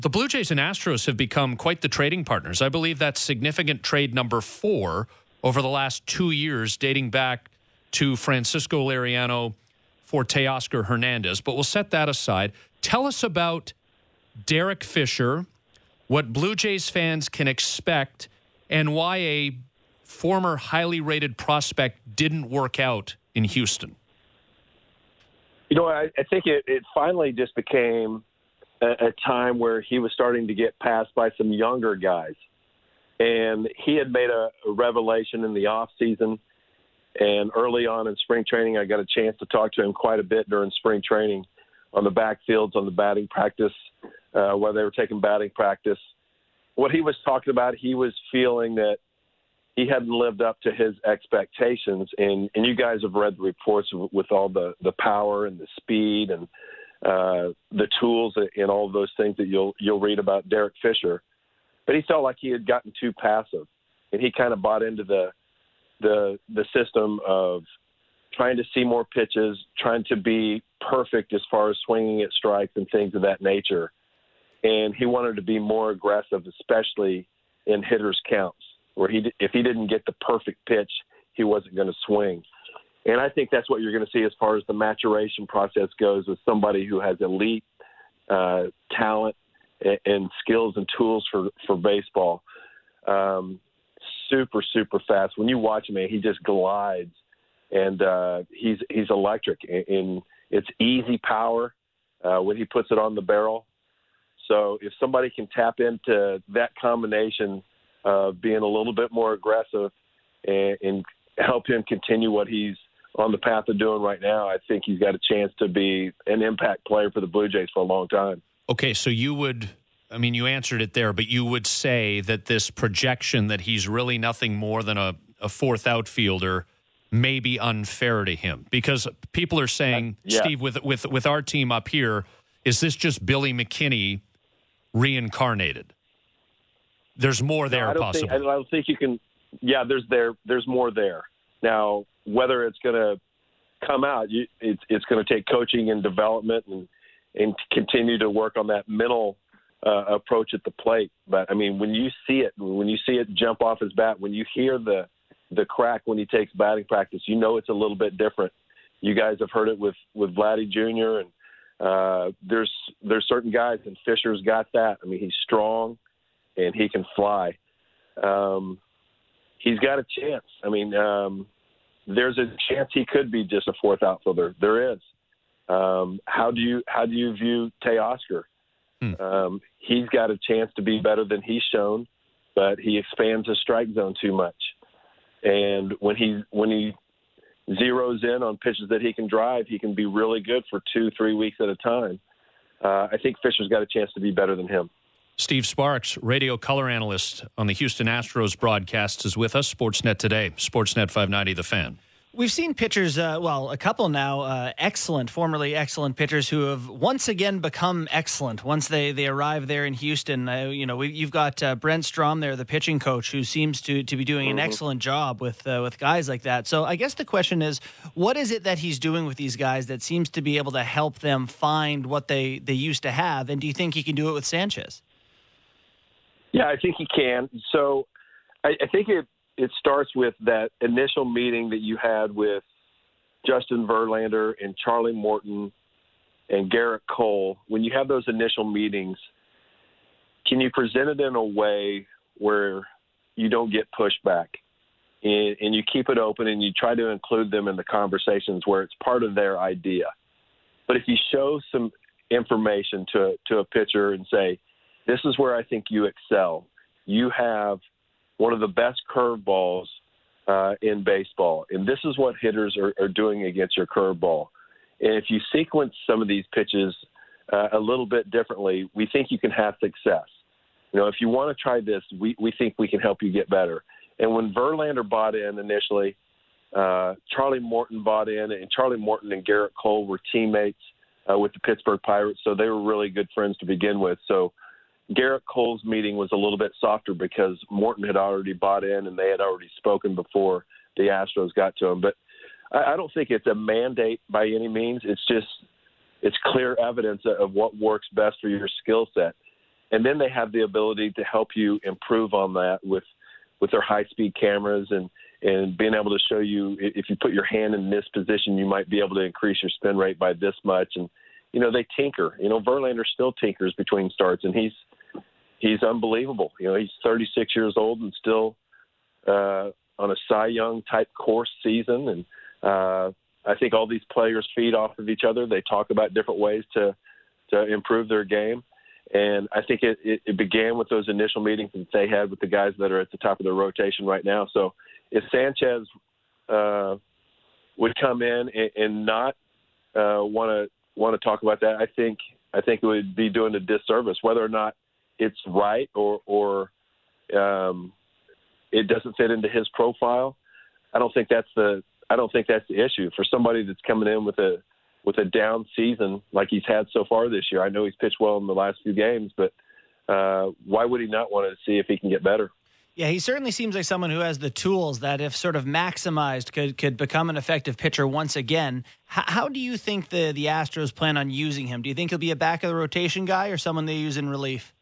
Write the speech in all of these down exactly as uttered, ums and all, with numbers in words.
The Blue Jays and Astros have become quite the trading partners. I believe that's significant trade number four over the last two years, dating back to Francisco Liriano for Teoscar Hernandez. But we'll set that aside. Tell us about Derek Fisher, what Blue Jays fans can expect, and why a former highly rated prospect didn't work out in Houston. You know, I, I think it, it finally just became a, a time where he was starting to get passed by some younger guys. And he had made a, a revelation in the off season. And early on in spring training, I got a chance to talk to him quite a bit during spring training on the backfields, on the batting practice, uh, where they were taking batting practice. What he was talking about, he was feeling that he hadn't lived up to his expectations. And, and you guys have read the reports with all the, the power and the speed and uh, the tools and all of those things that you'll you'll read about Derek Fisher. But he felt like he had gotten too passive, and he kind of bought into the the the system of trying to see more pitches, trying to be perfect as far as swinging at strikes and things of that nature. And he wanted to be more aggressive, especially in hitters' counts, where he if he didn't get the perfect pitch, he wasn't going to swing. And I think that's what you're going to see as far as the maturation process goes with somebody who has elite uh, talent and, and skills and tools for, for baseball. Um, super, super fast. When you watch him, man, he just glides, and uh, he's he's electric. And it's easy power uh, when he puts it on the barrel. So if somebody can tap into that combination of being a little bit more aggressive and, and help him continue what he's on the path of doing right now, I think he's got a chance to be an impact player for the Blue Jays for a long time. Okay, so you would, I mean, you answered it there, but you would say that this projection that he's really nothing more than a, a fourth outfielder may be unfair to him, because people are saying, uh, yeah. Steve, with with with our team up here, is this just Billy McKinney reincarnated? There's more there, no, I don't possibly. Think, I don't think you can. Yeah, there's there. There's more there. Now, whether it's going to come out, you, it's it's going to take coaching and development and and continue to work on that mental uh, approach at the plate. But I mean, when you see it, when you see it jump off his bat, when you hear the the crack when he takes batting practice, you know it's a little bit different. You guys have heard it with with Vladdy Junior and uh, there's there's certain guys, and Fisher's got that. I mean, he's strong and he can fly. Um, he's got a chance. I mean, um, there's a chance he could be just a fourth outfielder. There is. Um, how do you how do you view Teoscar? Hmm. Um, he's got a chance to be better than he's shown, but he expands his strike zone too much. And when he when he zeroes in on pitches that he can drive, he can be really good for two, three weeks at a time. Uh, I think Fisher's got a chance to be better than him. Steve Sparks, radio color analyst on the Houston Astros broadcasts, is with us. Sportsnet Today, Sportsnet five ninety, The Fan. We've seen pitchers, uh, well, a couple now, uh, excellent, formerly excellent pitchers who have once again become excellent once they, they arrive there in Houston. Uh, you know, we, you've got uh, Brent Strom there, the pitching coach, who seems to, to be doing an excellent job with uh, with guys like that. So I guess the question is, what is it that he's doing with these guys that seems to be able to help them find what they, they used to have? And do you think he can do it with Sanchez? Yeah, I think he can. So I, I think it it starts with that initial meeting that you had with Justin Verlander and Charlie Morton and Garrett Cole. When you have those initial meetings, can you present it in a way where you don't get pushback and, and you keep it open and you try to include them in the conversations where it's part of their idea? But if you show some information to to a pitcher and say, this is where I think you excel. You have one of the best curveballs uh, in baseball, and this is what hitters are, are doing against your curveball. And if you sequence some of these pitches uh, a little bit differently, we think you can have success. You know, if you want to try this, we, we think we can help you get better. And when Verlander bought in initially, uh, Charlie Morton bought in, and Charlie Morton and Garrett Cole were teammates uh, with the Pittsburgh Pirates, so they were really good friends to begin with. So Garrett Cole's meeting was a little bit softer because Morton had already bought in and they had already spoken before the Astros got to him. But I, I don't think it's a mandate by any means. It's just it's clear evidence of what works best for your skill set. and then they have the ability to help you improve on that with with their high-speed cameras and, and being able to show you if you put your hand in this position, you might be able to increase your spin rate by this much. And, you know, they tinker. You know, Verlander still tinkers between starts, and he's he's unbelievable. You know, he's thirty-six years old and still uh, on a Cy Young-type course season. And uh, I think all these players feed off of each other. They talk about different ways to, to improve their game. And I think it, it, it began with those initial meetings that they had with the guys that are at the top of their rotation right now. So if Sanchez uh, would come in and, and not want to want to talk about that, I think I think it would be doing a disservice. Whether or not it's right or or um, it doesn't fit into his profile, I don't think that's the I don't think that's the issue for somebody that's coming in with a with a down season like he's had so far this year. I know he's pitched well in the last few games, but uh, why would he not want to see if he can get better? Yeah, he certainly seems like someone who has the tools that, if sort of maximized, could could become an effective pitcher once again. H- how do you think the, the Astros plan on using him? Do you think he'll be a back-of-the-rotation guy or someone they use in relief?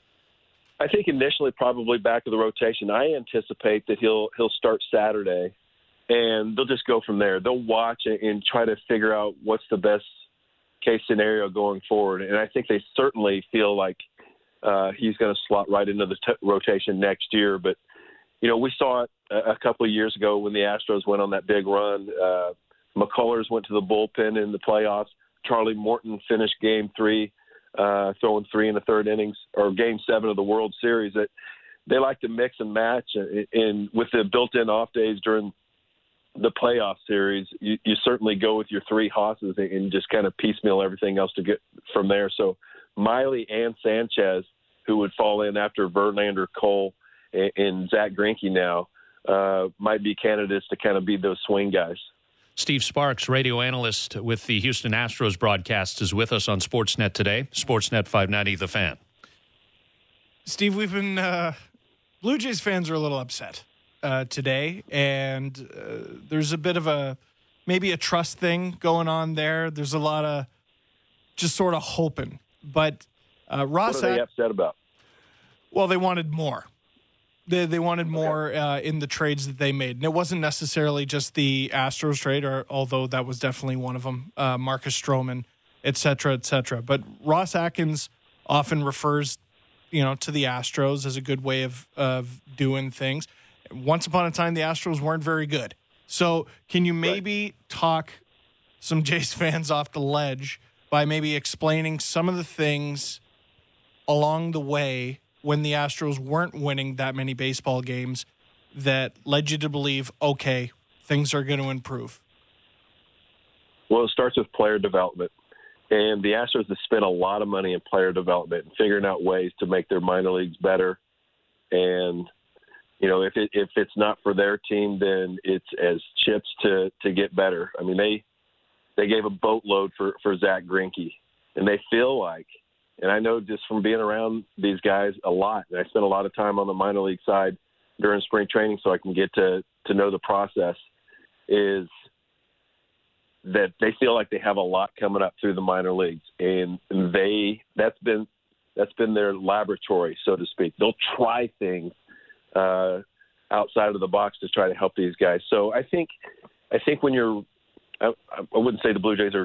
I think initially probably back of the rotation. I anticipate that he'll he'll start Saturday, and they'll just go from there. They'll watch and try to figure out what's the best case scenario going forward. And I think they certainly feel like uh, he's going to slot right into the t- rotation next year. But, you know, we saw it a, a couple of years ago when the Astros went on that big run. Uh, McCullers went to the bullpen in the playoffs. Charlie Morton finished game three, uh, throwing three in the third innings, or game seven of the World Series. That they like to mix and match. And, and with the built-in off days during the playoff series, you, you certainly go with your three hosses and just kind of piecemeal everything else to get from there. So Miley and Sanchez, who would fall in after Verlander, Cole, and, and Zach Greinke now, uh, might be candidates to kind of be those swing guys. Steve Sparks, radio analyst with the Houston Astros broadcast, is with us on Sportsnet today. Sportsnet five ninety, The Fan. Steve, we've been uh, – Blue Jays fans are a little upset uh, today, and uh, there's a bit of a – maybe a trust thing going on there. There's a lot of just sort of hoping. But uh, Ross – What are they Ac- upset about? Well, they wanted more. They they wanted more okay. uh, in the trades that they made. And it wasn't necessarily just the Astros trade, or although that was definitely one of them, uh, Marcus Stroman, et cetera, et cetera. But Ross Atkins often refers, you know, to the Astros as a good way of, of doing things. Once upon a time, the Astros weren't very good. So can you maybe right. talk some Jays fans off the ledge by maybe explaining some of the things along the way when the Astros weren't winning that many baseball games that led you to believe, okay, things are going to improve? Well, it starts with player development. And the Astros have spent a lot of money in player development and figuring out ways to make their minor leagues better. And, you know, if it, if it's not for their team, then it's as chips to, to get better. I mean, they they gave a boatload for, for Zach Greinke. And they feel like, and I know just from being around these guys a lot, and I spent a lot of time on the minor league side during spring training so I can get to, to know the process, is that they feel like they have a lot coming up through the minor leagues. And they that's been that's been their laboratory, so to speak. They'll try things uh, outside of the box to try to help these guys. So I think I think when you're I, I wouldn't say the Blue Jays are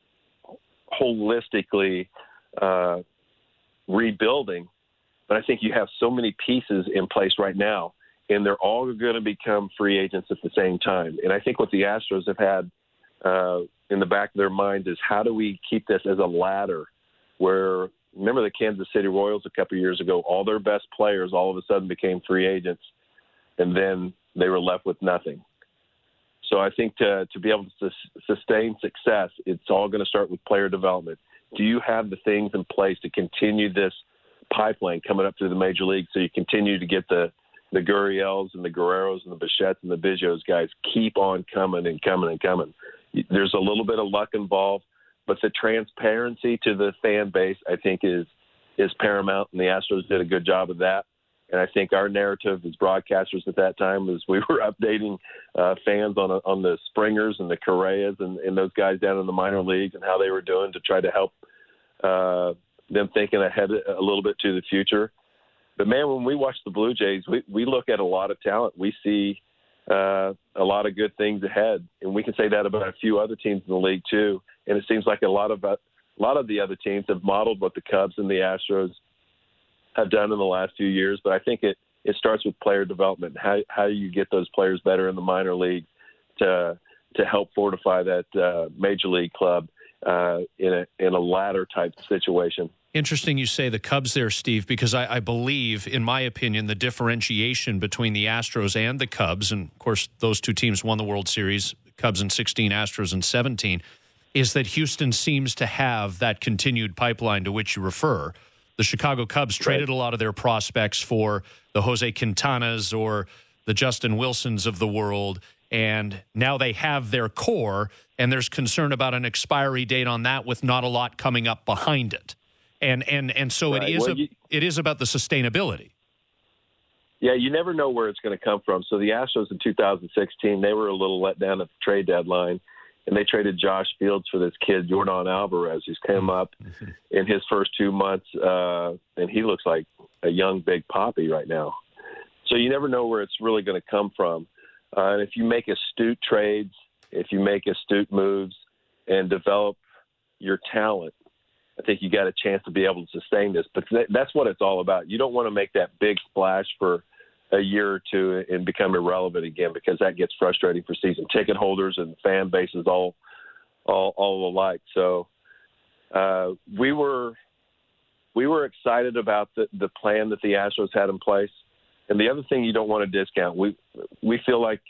holistically uh, rebuilding, but I think you have so many pieces in place right now, and they're all going to become free agents at the same time. And I think what the Astros have had uh, in the back of their minds is, how do we keep this as a ladder where, remember the Kansas City Royals a couple of years ago, all their best players all of a sudden became free agents, and then they were left with nothing. So I think to, to be able to sustain success, it's all going to start with player development. Do you have the things in place to continue this pipeline coming up through the major leagues so you continue to get the, the Gurriels and the Guerreros and the Bichettes and the Biggio's guys keep on coming and coming and coming? There's a little bit of luck involved, but the transparency to the fan base, I think, is is paramount, and the Astros did a good job of that. And I think our narrative as broadcasters at that time was we were updating uh, fans on on the Springers and the Correas and, and those guys down in the minor leagues and how they were doing to try to help uh, them thinking ahead a little bit to the future. But, man, when we watch the Blue Jays, we, we look at a lot of talent. We see uh, a lot of good things ahead, and we can say that about a few other teams in the league too. And it seems like a lot of uh, a lot of the other teams have modeled what the Cubs and the Astros have done in the last few years. But I think it, it starts with player development. How how you get those players better in the minor league to to help fortify that uh, major league club uh, in a in a ladder type situation. Interesting you say the Cubs there, Steve, because I, I believe, in my opinion, the differentiation between the Astros and the Cubs, and of course those two teams won the World Series, Cubs in sixteen, Astros in seventeen, is that Houston seems to have that continued pipeline to which you refer. The Chicago Cubs traded right. a lot of their prospects for the Jose Quintanas or the Justin Wilsons of the world, and now they have their core, and there's concern about an expiry date on that with not a lot coming up behind it. And and and so right. it is well, a, you, it is about the sustainability. Yeah, you never know where it's going to come from. So the Astros in two thousand sixteen, they were a little let down at the trade deadline, and they traded Josh Fields for this kid, Yordan Alvarez, who's come up mm-hmm. in his first two months, uh, and he looks like a young Big Papi right now. So you never know where it's really going to come from. Uh, and if you make astute trades, if you make astute moves and develop your talent, I think you got a chance to be able to sustain this. But that's what it's all about. You don't want to make that big splash for a year or two and become irrelevant again, because that gets frustrating for season ticket holders and fan bases all all, all alike. So uh, we were we were excited about the, the plan that the Astros had in place. And the other thing you don't want to discount, we we feel like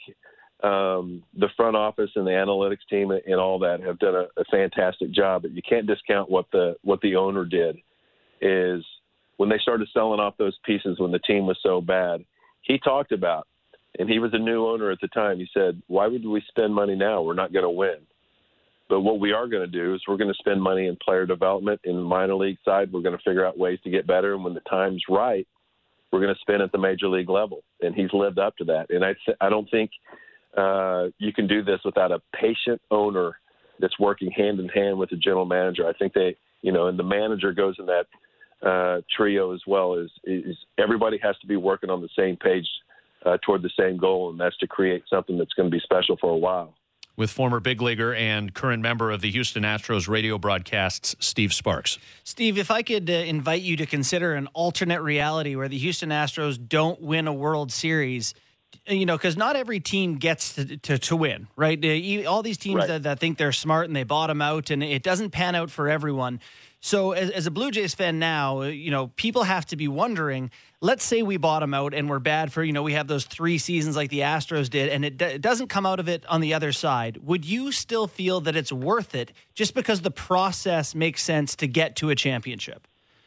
um, the front office and the analytics team and all that have done a, a fantastic job. But you can't discount what the what the owner did. Is when they started selling off those pieces when the team was so bad, he talked about, and he was a new owner at the time, he said, why would we spend money now? We're not going to win. But what we are going to do is we're going to spend money in player development in the minor league side. We're going to figure out ways to get better. And when the time's right, we're going to spend at the major league level. And he's lived up to that. And I, I don't think uh, you can do this without a patient owner that's working hand in hand with the general manager. I think they, you know, and the manager goes in that uh, trio as well. Is, is everybody has to be working on the same page uh, toward the same goal, and that's to create something that's going to be special for a while. With former big leaguer and current member of the Houston Astros radio broadcasts, Steve Sparks. Steve, if I could uh, invite you to consider an alternate reality where the Houston Astros don't win a World Series, you know, because not every team gets to, to, to win, right? All these teams right. that, that think they're smart and they bottom out, and it doesn't pan out for everyone. So as, as a Blue Jays fan now, you know, people have to be wondering, let's say we bottom out and we're bad for, you know, we have those three seasons like the Astros did, and it, d- it doesn't come out of it on the other side. Would you still feel that it's worth it just because the process makes sense to get to a championship?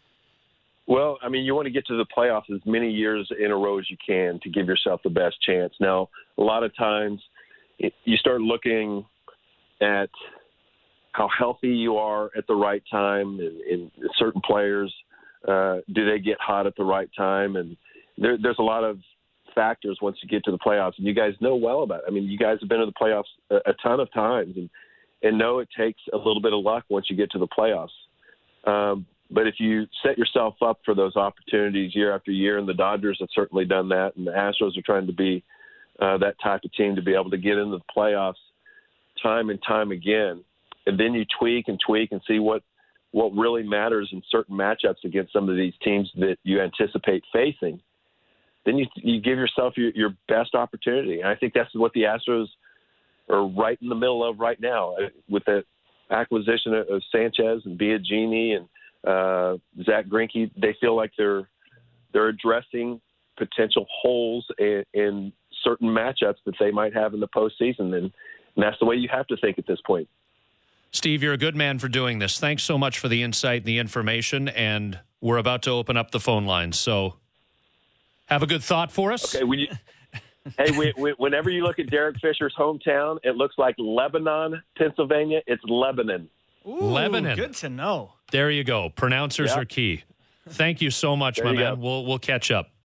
Well, I mean, you want to get to the playoffs as many years in a row as you can to give yourself the best chance. Now, a lot of times it, you start looking at how healthy you are at the right time, and, and certain players, uh, do they get hot at the right time? And there, there's a lot of factors once you get to the playoffs, and you guys know well about it. I mean, you guys have been to the playoffs a, a ton of times, and, and know it takes a little bit of luck once you get to the playoffs. Um, but if you set yourself up for those opportunities year after year, and the Dodgers have certainly done that, and the Astros are trying to be uh, that type of team to be able to get into the playoffs time and time again, and then you tweak and tweak and see what, what really matters in certain matchups against some of these teams that you anticipate facing, then you you give yourself your, your best opportunity. And I think that's what the Astros are right in the middle of right now with the acquisition of Sanchez and Biagini and uh, Zach Greinke. They feel like they're they're addressing potential holes in, in certain matchups that they might have in the postseason, and, and that's the way you have to think at this point. Steve, you're a good man for doing this. Thanks so much for the insight and the information, and we're about to open up the phone lines, so have a good thought for us. Okay. When you, hey, we, we, whenever you look at Derek Fisher's hometown, it looks like Lebanon, Pennsylvania. It's Lebanon. Ooh, Lebanon. Good to know. There you go. Pronouncers yeah. are key. Thank you so much, there my man. Go. We'll we'll catch up.